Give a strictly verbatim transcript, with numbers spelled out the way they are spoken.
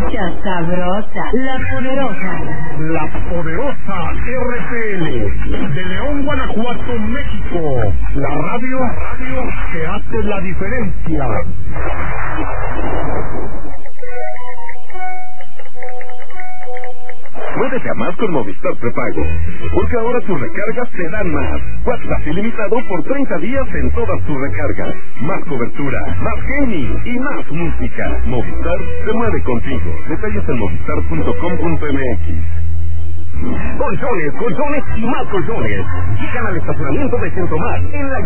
escuchas sabrosa, la poderosa. La poderosa R P L de León, Guanajuato, México. La radio, radio que hace la diferencia. Muévete a más con Movistar Prepago, porque ahora tus recargas te dan más. WhatsApp ilimitado por treinta días en todas tus recargas. Más cobertura, más gaming y más música. Movistar se mueve contigo. Detalles en movistar punto com punto m x. Colchones, colchones y más colchones. Llegan al estacionamiento de Centromar en la